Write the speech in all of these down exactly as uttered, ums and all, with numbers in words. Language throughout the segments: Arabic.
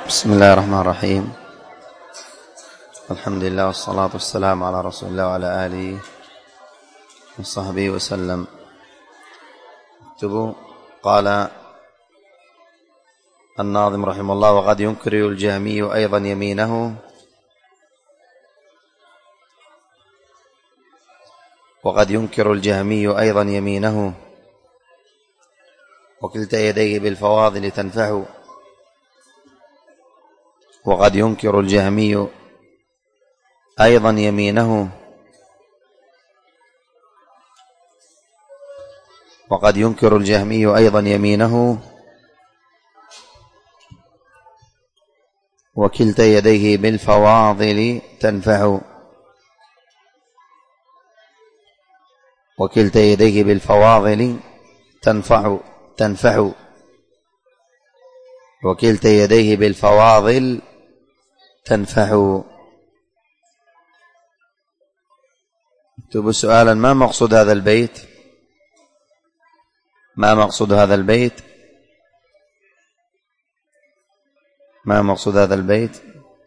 بسم الله الرحمن الرحيم. الحمد لله والصلاة والسلام على رسول الله وعلى آله وصحبه وسلم. اكتبوا. قال الناظم رحمه الله: وقد ينكر الجهمي أيضا يمينه وقد ينكر الجهمي أيضا يمينه وكلتا يديه بالفواضل تنفح. وقد ينكر الجهمي أيضا يمينه وقد ينكر الجهمي أيضا يمينه وكلتا يديه بالفواضل تنفع. وكلتا يديه بالفواضل تنفع تنفع وكلتا يديه بالفواضل تنفع. اكتبوا سؤالا: ما مقصود هذا البيت؟ ما مقصود هذا البيت؟ ما مقصود هذا البيت؟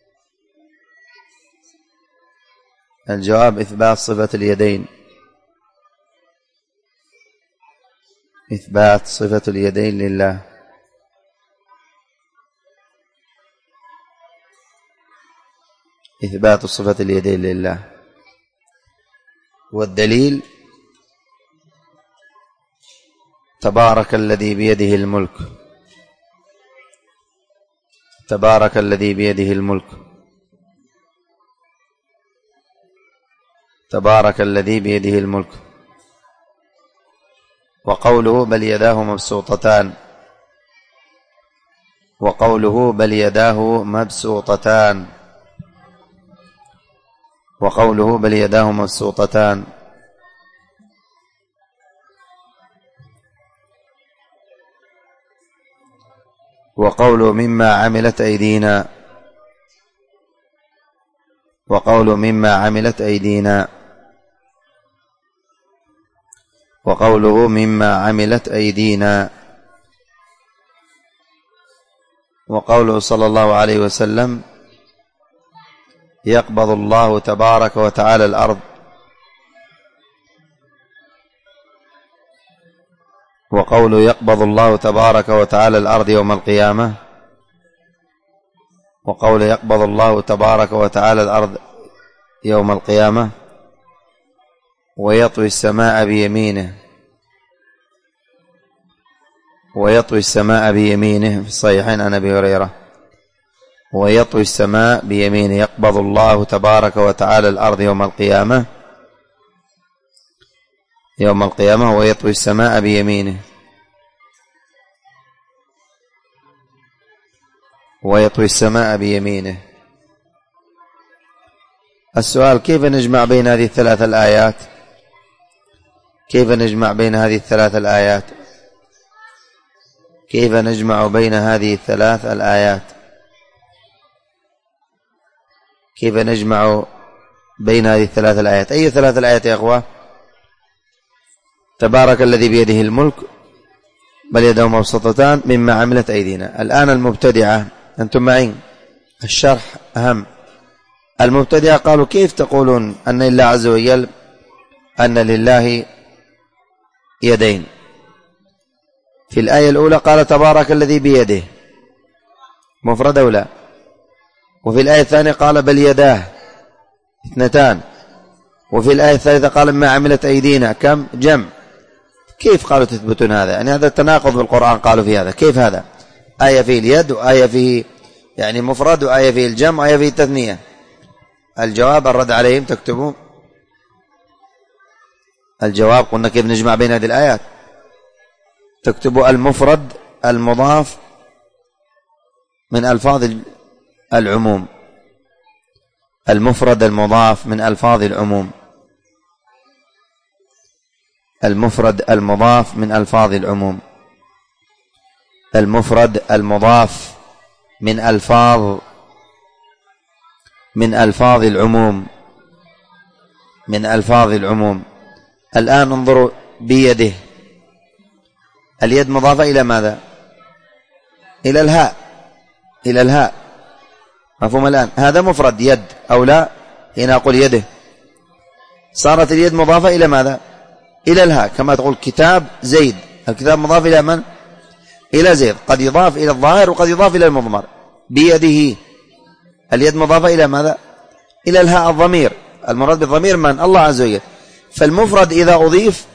الجواب: إثبات صفة اليدين. إثبات صفة اليدين لله. إثبات صفة اليدين لله. والدليل: تبارك الذي بيده الملك. تبارك الذي بيده الملك. تبارك الذي بيده الملك. وقوله: بل يداه مبسوطتان. وقوله: بل يداه مبسوطتان. وقوله: بل يداه مبسوطتان. وقوله: مما عملت أيدينا. وقوله: مما عملت أيدينا. وقوله: مما عملت أيدينا. وقوله صلى الله عليه وسلم: يقبض الله تبارك وتعالى الأرض. وقوله: يقبض الله تبارك وتعالى الأرض يوم القيامة. وقوله: يقبض الله تبارك وتعالى الأرض يوم القيامة ويطوي السماء بيمينه. ويطوي السماء بيمينه في الصحيحين عن أبي هريرة. ويطوي السماء بيمينه. يقبض الله تبارك وتعالى الأرض يوم القيامة يوم القيامة ويطوي السماء بيمينه. ويطوي السماء بيمينه. السؤال: كيف نجمع بين هذه الثلاث الآيات؟ كيف نجمع بين هذه الثلاث الآيات؟ كيف نجمع بين هذه الثلاث الآيات؟ كيف نجمع بين هذه الثلاث الآيات؟ أي ثلاث الآيات يا أخوة؟ تبارك الذي بيده الملك، بل يداه مبسوطتان، مما عملت أيدينا. الآن المبتدعة، أنتم معين، الشرح أهم. المبتدعة قالوا: كيف تقولون أن لله عز وجل أن لله يدين؟ في الآية الأولى قال تبارك الذي بيده، مفرد أو لا؟ وفي الآية الثانية قال بل يداه، اثنتان. وفي الآية الثالثة قال ما عملت أيدينا، كم؟ جمع. كيف قالوا تثبتون هذا؟ يعني هذا التناقض بالقرآن. قالوا في هذا كيف هذا؟ آية فيه اليد وآية فيه يعني مفرد وآية فيه الجمع وآية فيه التثنية. الجواب الرد عليهم. تكتبوا الجواب. قلنا كيف نجمع بين هذه الآيات؟ تكتبوا المفرد المضاف من ألفاظ العموم. المفرد المضاف من ألفاظ العموم. المفرد المضاف من ألفاظ العموم. المفرد المضاف من ألفاظ من ألفاظ العموم. من ألفاظ العموم. الآن انظروا: بيده، اليد مضافة إلى ماذا؟ إلى الهاء. إلى الهاء. مفهوم الآن؟ هذا مفرد يد أو لا؟ هنا أقول يده، صارت اليد مضافة إلى ماذا؟ إلى الهاء، كما تقول كتاب زيد، الكتاب مضاف إلى من؟ إلى زيد. قد يضاف إلى الظاهر وقد يضاف إلى المضمر. بيده، اليد مضافة إلى ماذا؟ إلى الهاء الضمير، المراد بالضمير من؟ الله عز وجل. فالمفرد إذا أضيف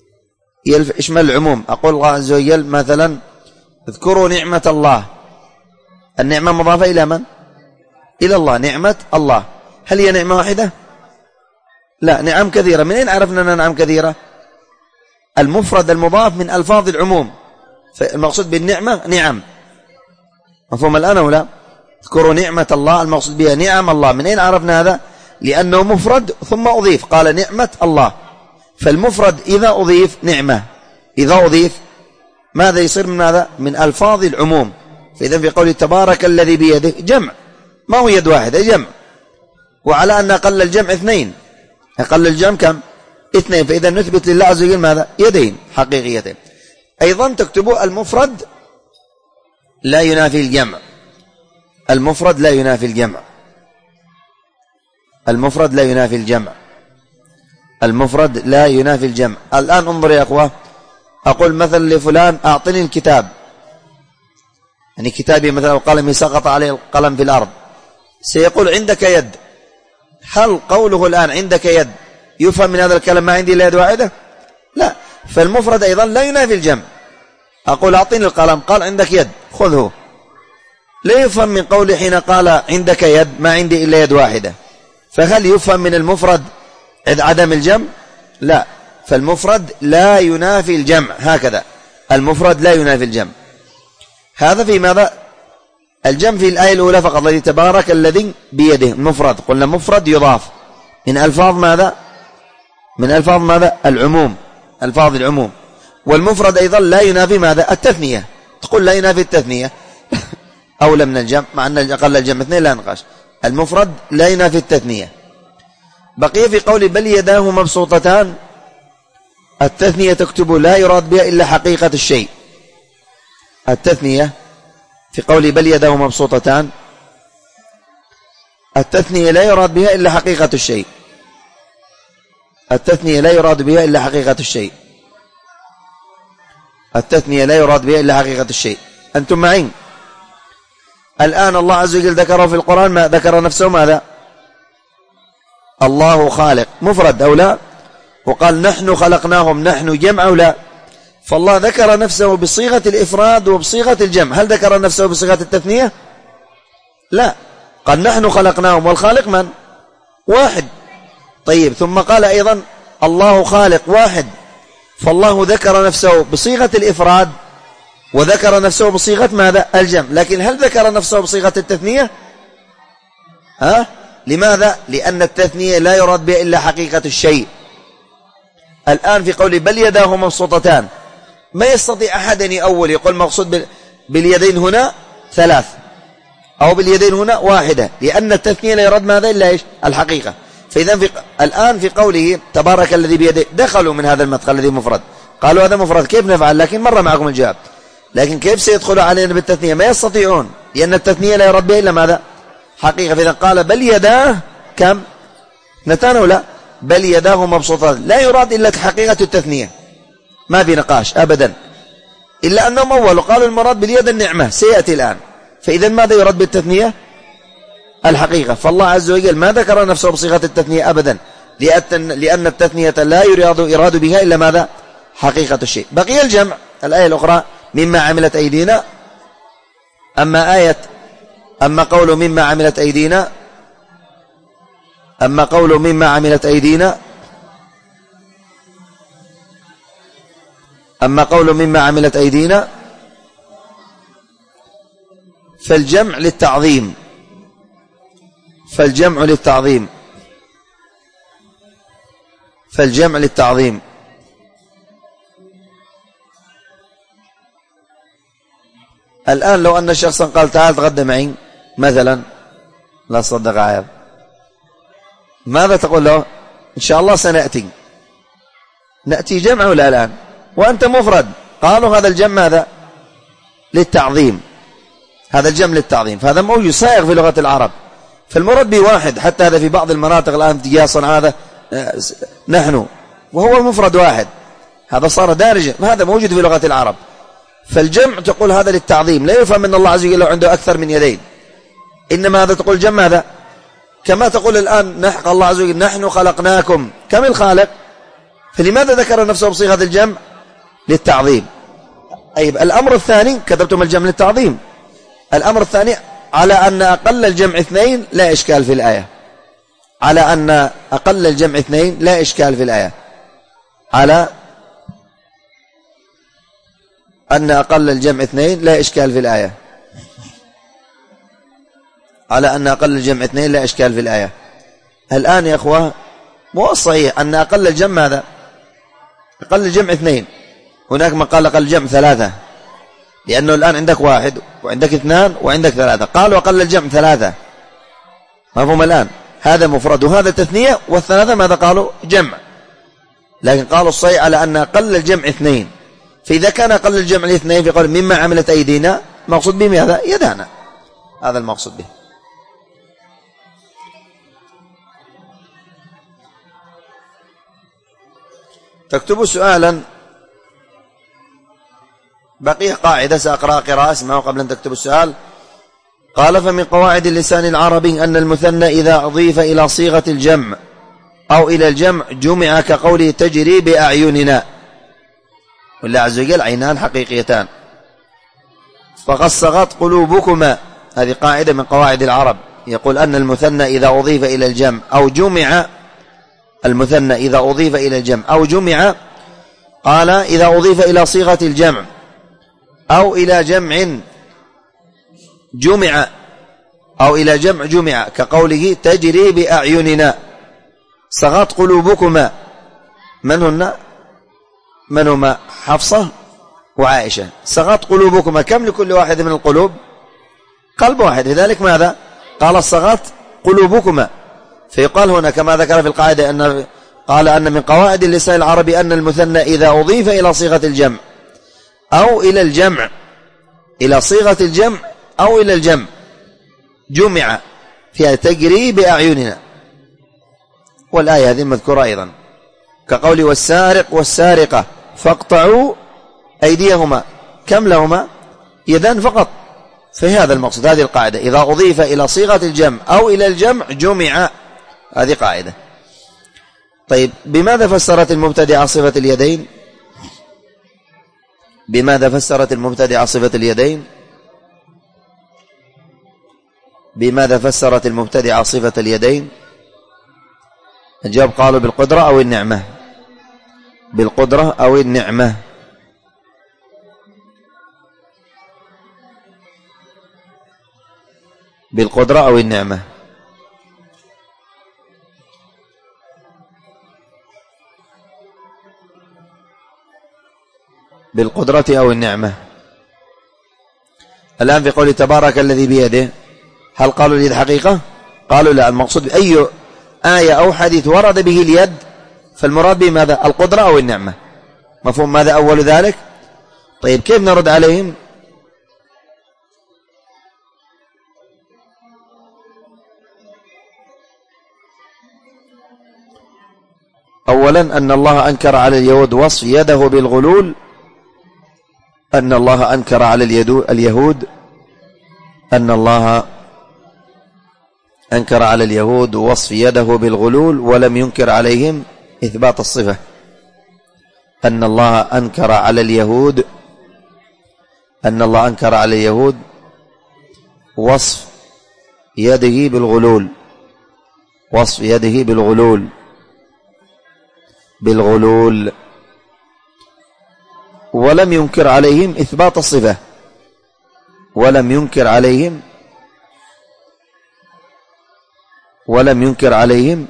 يشمل العموم. أقول الله عز وجل مثلا اذكروا نعمة الله، النعمة مضافة إلى من؟ إلى الله، نعمة الله. هل هي نعمة واحدة؟ لا، نعم كثيرة. من أين عرفنا أنها نعم كثيرة؟ المفرد المضاف من ألفاظ العموم، فالمقصود بالنعمة نعم. مفهوم الآن أو لا؟ اذكروا نعمة الله، المقصود بها نعم الله. من أين عرفنا هذا؟ لأنه مفرد ثم أضيف، قال نعمة الله. فالمفرد إذا أضيف نعمة، إذا أضيف ماذا يصير من ماذا؟ من ألفاظ العموم. فإذا في قول تبارك الذي بيده جمع، ما هو يد واحدة، جمع. وعلى أن أقل الجمع اثنين، أقل الجمع كم؟ اثنين. فإذا نثبت لله عز وجل ماذا؟ يدين حقيقيتين. أيضا تكتبوا المفرد لا ينافي الجمع، المفرد لا ينافي الجمع، المفرد لا ينافي الجمع، المفرد لا ينافي الجمع. الآن انظر يا أخوة، أقول مثلا لفلان أعطني الكتاب، يعني كتابي مثلا وقلمي سقط عليه القلم في الأرض، سيقول عندك يد. هل قوله الآن عندك يد يفهم من هذا الكلام ما عندي إلا يد واحدة؟ لا. فالمفرد أيضا لا ينافي الجمع. أقول أعطيني القلم، قال عندك يد خذه، لا يفهم من قوله حين قال عندك يد ما عندي إلا يد واحدة. فهل يفهم من المفرد عدم الجمع؟ لا. فالمفرد لا ينافي الجمع، هكذا المفرد لا ينافي الجمع. هذا في ماذا؟ الجمع في الآية الأولى فقط، الذي تبارك الذي بيده مفرد، قلنا مفرد يضاف من ألفاظ ماذا؟ من ألفاظ ماذا؟ العموم، ألفاظ العموم. والمفرد أيضا لا ينافي ماذا؟ التثنية. تقول لا ينافي التثنية أولى من الجمع، مع أن أقل الجمع اثنين لا نقاش. المفرد لا ينافي التثنية. بقي في قول بل يداه مبسوطتان، التثنية تكتب لا يراد بها إلا حقيقة الشيء. التثنية في قول بل يداه مبسوطتان، التثنية لا يراد بها إلا حقيقة الشيء، التثنية لا يراد بها إلا حقيقة الشيء، التثنية لا يراد بها إلا حقيقة الشيء. أنتم معين؟ الآن الله عز وجل ذكره في القرآن، ما ذكر نفسه ماذا؟ الله خالق، مفرد أو لا؟ وقال نحن خلقناهم، نحن جمع أو لا؟ فالله ذكر نفسه بصيغة الإفراد وبصيغة الجمع. هل ذكر نفسه بصيغة التثنية؟ لا. قال نحن خلقناهم، والخالق من؟ واحد. طيب، ثم قال أيضا الله خالق واحد. فالله ذكر نفسه بصيغة الإفراد وذكر نفسه بصيغة ماذا؟ الجمع. لكن هل ذكر نفسه بصيغة التثنية؟ ها؟ لماذا؟ لأن التثنية لا يراد بها إلا حقيقة الشيء. الآن في قول بل يداه مبسوطتان، ما يستطيع أحد أن يأول يقول مقصود باليدين هنا ثلاث أو باليدين هنا واحدة، لأن التثنية لا يراد ماذا إلا إيش؟ الحقيقة. فإذا في الآن في قوله تبارك الذي بيده، دخلوا من هذا المدخل الذي مفرد، قالوا هذا مفرد كيف نفعل؟ لكن مر معكم الجواب. لكن كيف سيدخلوا علينا بالتثنية؟ ما يستطيعون، لأن التثنية لا يراد بها إلا ماذا؟ حقيقة. فإذا قال بل يداه كم؟ اثنتان ولا؟ بل يداه مبسوطتان، لا يراد إلا حقيقة التثنية، ما في نقاش أبدا، إلا أنهم أولوا قالوا المراد باليد النعمة، سيأتي الآن. فإذا ماذا يراد بالتثنية؟ الحقيقة. فالله عز وجل ما ذكر نفسه بصيغة التثنية أبدا، لأن التثنية لا يراد إراد بها إلا ماذا؟ حقيقة الشيء. بقي الجمع، الآية الأخرى مما عملت أيدينا. أما آية أما قول مما عملت أيدينا أما قول مما عملت أيدينا أما قول مما عملت أيدينا فالجمع للتعظيم، فالجمع للتعظيم فالجمع للتعظيم الآن لو أن شخصا قال تعال تغدى معي مثلا، لا صدق عيب، ماذا تقول له؟ إن شاء الله سنأتي. نأتي جمع ولا الآن؟ وأنت مفرد. قالوا هذا الجمع ماذا؟ للتعظيم، هذا الجمع للتعظيم، فهذا موجود سائغ في لغة العرب. فالمربي واحد، حتى هذا في بعض المناطق الآن تجي صنعاء هذا نحن، وهو مفرد واحد، هذا صار دارجا، هذا موجود في لغة العرب. فالجمع تقول هذا للتعظيم، لا يفهم أن الله عز وجل عنده أكثر من يدين، إنما هذا تقول جمع هذا، كما تقول الآن نحق الله عز وجل نحن خلقناكم، كم الخالق؟ فلماذا ذكر نفسه بصيغة الجمع؟ للتعظيم. أي الأمر الثاني كتبتم الجمع للتعظيم. الأمر الثاني على أن أقل الجمع اثنين لا إشكال في الآية، على أن أقل الجمع اثنين لا إشكال في الآية، على أن أقل الجمع اثنين لا إشكال في الآية، على أن أقل الجمع اثنين لا إشكال في الآية. الآن يا أخوة مو صحيح أن أقل الجمع هذا، أقل الجمع اثنين، هناك من قال أقل الجمع ثلاثة، لأنه الآن عندك واحد وعندك اثنان وعندك ثلاثة، قالوا أقل الجمع ثلاثة، مفهوم الآن؟ هذا مفرد وهذا تثنية، والثلاثة ماذا قالوا؟ جمع. لكن قالوا الصحيح على أن أقل الجمع اثنين، فإذا كان أقل الجمع الاثنين في قول مما عملت أيدينا، مقصود به هذا يدانا، هذا المقصود به. تكتبوا سؤالا، بقي قاعدة سأقرأ قراءة اسمعوا قبل أن تكتبوا السؤال. قال: فمن قواعد اللسان العربي أن المثنى إذا أضيف إلى صيغة الجمع أو إلى الجمع جمع، كقوله تجري بأعيننا، والله عز وجل عينان حقيقيتان، فقد صغت قلوبكما، هذه قاعدة من قواعد العرب، يقول أن المثنى إذا أضيف إلى الجمع أو جمع، المثنى إذا أضيف إلى الجمع أو جمع، قال إذا أضيف إلى صيغة الجمع أو إلى جمع جمع، أو إلى جمع جمع، كقوله تجري بأعيننا، صغت قلوبكما. من هن؟ من هما؟ حفصة وعائشة. صغت قلوبكما، كم لكل واحد من القلوب؟ قلب واحد، لذلك ماذا؟ قال صغت قلوبكما. فيقال هنا كما ذكر في القاعدة أن قال أن من قواعد اللسان العربي أن المثنى إذا أضيف إلى صيغة الجمع أو إلى الجمع، إلى صيغة الجمع أو إلى الجمع جمع، فيها تجري بأعيننا. والآية هذه مذكورة أيضا، كقول والسارق والسارقة فاقطعوا أيديهما، كم لهما؟ يدان فقط. في هذا المقصود، هذه القاعدة، إذا أضيف إلى صيغة الجمع أو إلى الجمع جمع، هذه قاعدة. طيب، بماذا فسرت المبتدعة صفة اليدين؟ بماذا فسرت المبتدعة صفة اليدين؟ بماذا فسرت المبتدعة صفة اليدين؟ الجواب قالوا بالقدرة أو النعمة، بالقدرة أو النعمة. بالقدرة أو النعمة. بالقدرة أو النعمة. الآن في قول تبارك الذي بيده، هل قالوا اليد حقيقة؟ قالوا لا، المقصود أي آية أو حديث ورد به اليد فالمراد به ماذا؟ القدرة أو النعمة. مفهوم ماذا أول ذلك؟ طيب، كيف نرد عليهم؟ أولا أن الله أنكر على اليهود وصف يده بالغلول، أن الله أنكر على اليهود أن الله أنكر على اليهود وصف يده بالغلول ولم ينكر عليهم إثبات الصفة. أن الله أنكر على اليهود أن الله أنكر على اليهود وصف يده بالغلول، وصف يده بالغلول بالغلول ولم ينكر عليهم إثبات الصفة، ولم ينكر عليهم ولم ينكر عليهم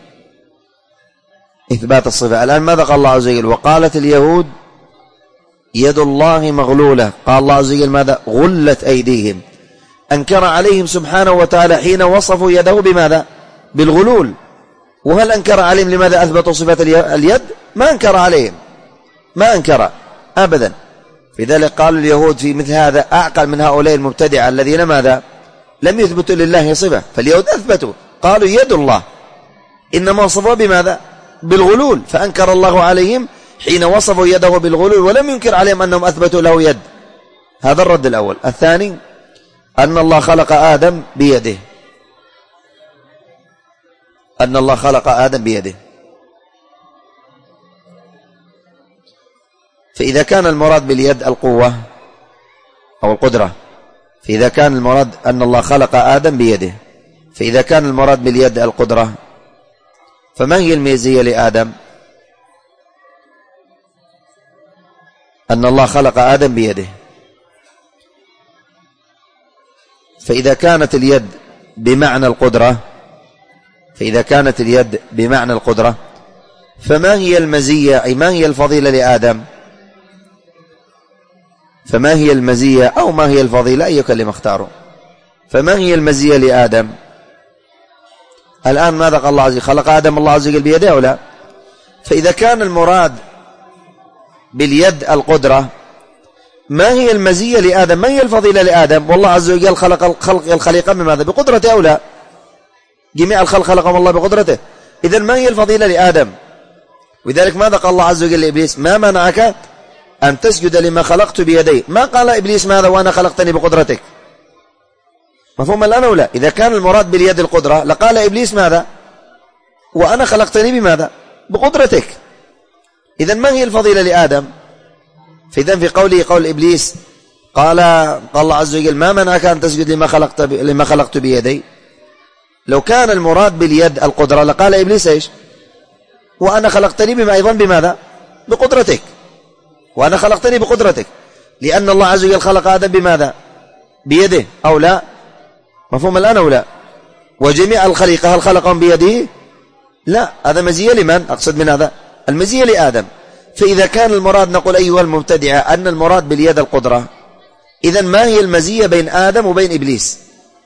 إثبات الصفة. الآن ماذا قال الله عز وجل؟ وقالت اليهود يد الله مغلولة، قال الله عز وجل ماذا؟ غلت أيديهم. أنكر عليهم سبحانه وتعالى حين وصفوا يده بماذا؟ بالغلول. وهل أنكر عليهم لماذا أثبتوا صفة اليد؟ ما أنكر عليهم، ما أنكر أبدا. في ذلك قالوا اليهود في مثل هذا أعقل من هؤلاء المبتدعة الذين ماذا؟ لم يثبتوا لله صفة، فاليهود أثبتوا قالوا يد الله، إنما وصفوا بماذا؟ بالغلول، فأنكر الله عليهم حين وصفوا يده بالغلول ولم ينكر عليهم أنهم أثبتوا له يد. هذا الرد الأول. الثاني أن الله خلق آدم بيده، أن الله خلق آدم بيده، فإذا كان المراد باليد القوة أو القدرة، فإذا كان المراد أن الله خلق آدم بيده، فإذا كان المراد باليد القدرة، فما هي الميزية لآدم؟ أن الله خلق آدم بيده، فإذا كانت اليد بمعنى القدرة، فإذا كانت اليد بمعنى القدرة، فما هي المزية أي ما هي الفضيلة لآدم؟ فما هي المزية أو ما هي الفضيلة، أي كلمة اختاروا، فما هي المزية لآدم؟ الآن ماذا قال الله عز وجل؟ خلق آدم الله عز وجل بيده أو لا؟ فإذا كان المراد باليد القدرة، ما هي المزية لآدم؟ ما هي الفضيلة لآدم؟ والله عز وجل خلق الخلق الخليقة بماذا؟ بقدرته أو لا؟ جميع الخلق خلقهم الله بقدرته، إذن ما هي الفضيلة لآدم؟ ولذلك ماذا قال الله عز وجل لإبليس؟ ما منعك أن تسجد لما خلقت بيدي؟ ما قال إبليس ماذا؟ وأنا خلقتني بقدرتك. مفهوم الآن أو لا؟ إذا كان المراد باليد القدرة لقال إبليس ماذا؟ وأنا خلقتني بماذا؟ بقدرتك. إذن ما هي الفضيلة لآدم؟ فإذن في قوله قول إبليس قال قال الله عز وجل ما منعك أن تسجد لما خلقت لما خلقت بيدي؟ لو كان المراد باليد القدرة لقال إبليس إيش؟ وأنا خلقتني بما أيضا بماذا؟ بقدرتك، وأنا خلقتني بقدرتك، لأن الله عز وجل خلق آدم بماذا؟ بيده أو لا؟ مفهوم الآن أو لا؟ وجميع الخليقة هل خلقهم بيده؟ لا، هذا مزية لمن؟ أقصد من هذا المزية لآدم. فإذا كان المراد نقول أيها المبتدعة أن المراد باليد القدرة، إذن ما هي المزية بين آدم وبين إبليس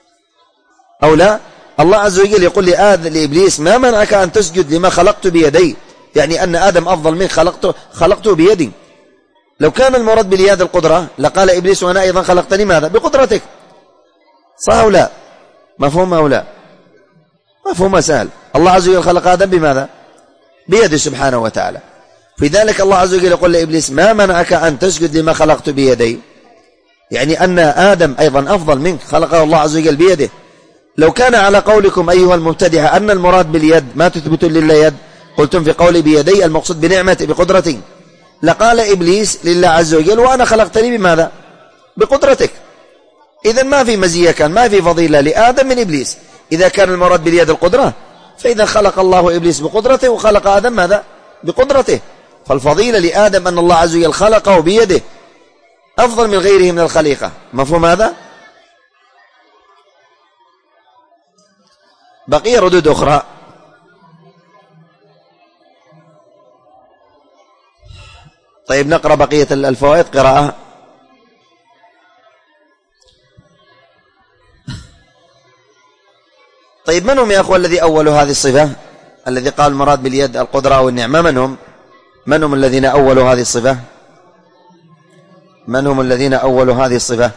أو لا؟ الله عز وجل يقول لآدم لإبليس ما منعك أن تسجد لما خلقت بيدي، يعني أن آدم أفضل منك خلقته, خلقته بيدي. لو كان المراد باليد القدرة لقال إبليس وأنا أيضا خلقتني ماذا؟ بقدرتك. صح أو لا؟ مفهوم أو لا؟ مفهوم سهل. الله عز وجل خلق آدم بماذا؟ بيده سبحانه وتعالى. في ذلك الله عز وجل يقول لإبليس ما منعك أن تسجد لما خلقت بيدي، يعني أن آدم أيضا أفضل منك خلقه الله عز وجل بيده. لو كان على قولكم أيها المبتدعة أن المراد باليد ما تثبتون لله يد، قلتم في قولي بيدي المقصود بنعمتي بقدرتي، لقال إبليس لله عز وجل وأنا خلقتني بماذا؟ بقدرتك. إذن ما في مزية، كان ما في فضيلة لآدم من إبليس. إذا كان المراد باليد القدرة فإذا خلق الله إبليس بقدرته وخلق آدم ماذا؟ بقدرته. فالفضيلة لآدم أن الله عز وجل خلقه بيده أفضل من غيره من الخليقة. مفهوم هذا؟ بقي ردود أخرى. طيب نقرأ بقية الفوائد قراءة. طيب من هم يا أخوة الذي أولوا هذه الصفة؟ الذي قال المراد باليد القدرة أو النعمة من هم؟ من هم الذين أولوا هذه الصفة؟ من هم الذين أولوا هذه الصفة؟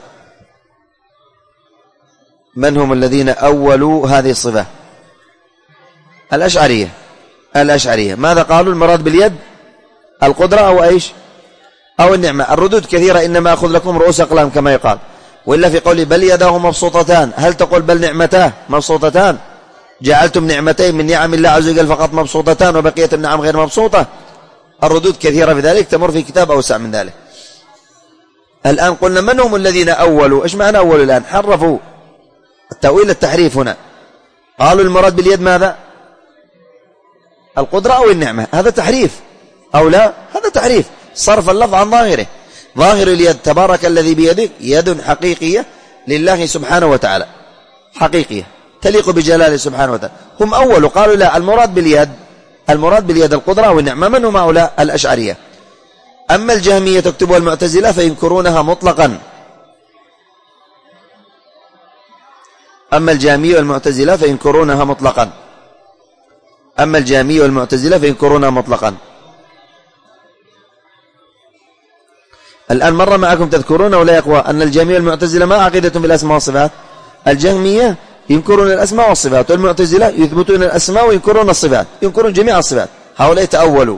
من هم الذين أولوا هذه الصفة؟ الأشعرية. الأشعرية ماذا قالوا؟ المراد باليد القدرة أو إيش؟ أو النعمة. الردود كثيرة، إنما أخذ لكم رؤوس أقلام كما يقال. وإلا في قولي بل يداه مبسوطتان، هل تقول بل نعمتاه مبسوطتان؟ جعلتم نعمتين من نعم الله عز وجل فقط مبسوطتان وبقية النعم غير مبسوطة؟ الردود كثيرة في ذلك، تمر في كتاب أوسع من ذلك. الآن قلنا من هم الذين أولوا؟ إيش معنى أولوا الآن؟ حرفوا التأويل التحريف هنا. قالوا المراد باليد ماذا؟ القدرة أو النعمة. هذا تحريف أو لا؟ هذا تحريف، صرف اللفظ عن ظاهره. ظاهر اليد تبارك الذي بيدك يد حقيقية لله سبحانه وتعالى، حقيقية تليق بجلاله سبحانه وتعالى. هم أولوا قالوا لا، المراد باليد المراد باليد القدرة والنعمة. من هم هؤلاء؟ الأشعرية. أما الجهمية تكتبها المعتزلة فينكرونها مطلقا. أما الجهمية والمعتزلة فينكرونها مطلقا. أما الجهمية والمعتزلة فينكرونها مطلقا. الآن مرة معكم تذكرون ولا يقوى أن الجهمية والمعتزلة ما عقيدتهم بالأسماء والصفات؟ الجهمية ينكرون الأسماء والصفات، والمعتزلة يثبتون الأسماء وينكرون الصفات، ينكرون جميع الصفات. هؤلاء تأولوا.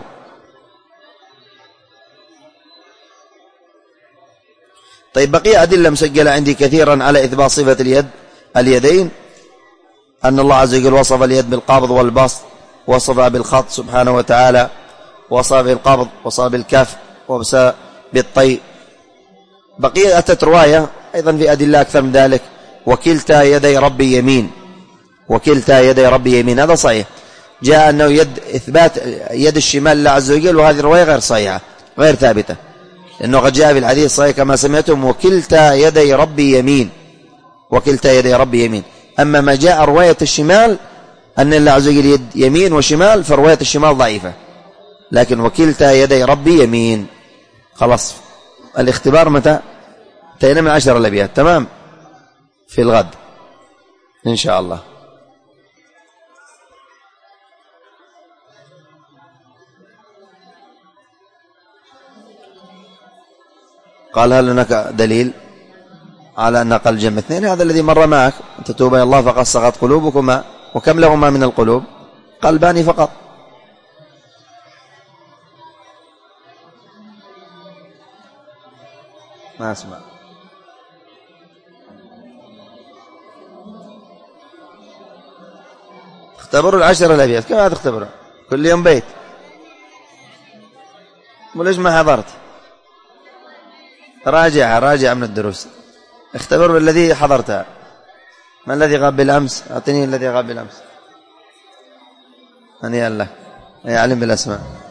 طيب بقي أدلة مسجلة عندي كثيرا على إثبات صفة اليد اليدين، أن الله عز وجل وصف اليد بالقبض والبسط، وصفها بالخط سبحانه وتعالى، وصف بالقبض، وصف بالكف، وصف بالطي. بقي أتت رواية أيضا في أدلة أكثر من ذلك: وكلتا يدي ربي يمين، وكلتا يدي ربي يمين. هذا صحيح، جاء أنه يد إثبات يد الشمال لله عز وجل، وهذه الرواية غير صحيحة غير ثابتة، لأنه قد جاء في الحديث الصحيح كما سمعتم: وكلتا يدي ربي يمين، وكلتا يدي ربي يمين. أما ما جاء رواية الشمال أن الله عز وجل يد يمين وشمال، فرواية الشمال ضعيفة، لكن وكلتا يدي ربي يمين. خلاص، الاختبار متى؟ انتهينا من عشر الأبيات، تمام، في الغد إن شاء الله. قال: هل هناك دليل على أن أقل جمع اثنين؟ هذا الذي مر معك: تتوب إلى الله فقد صغت قلوبكما، وكم لهما من القلوب؟ قلبان فقط. ما أسمع. اختبروا العشر الأبيات. كيف تختبروا؟ كل يوم بيت، وليش ما حضرت؟ راجع راجع من الدروس. اختبروا الذي حضرتها. ما الذي غاب بالأمس؟ أعطني الذي غاب بالأمس. هنيئا لك، يعلم بالأسماء.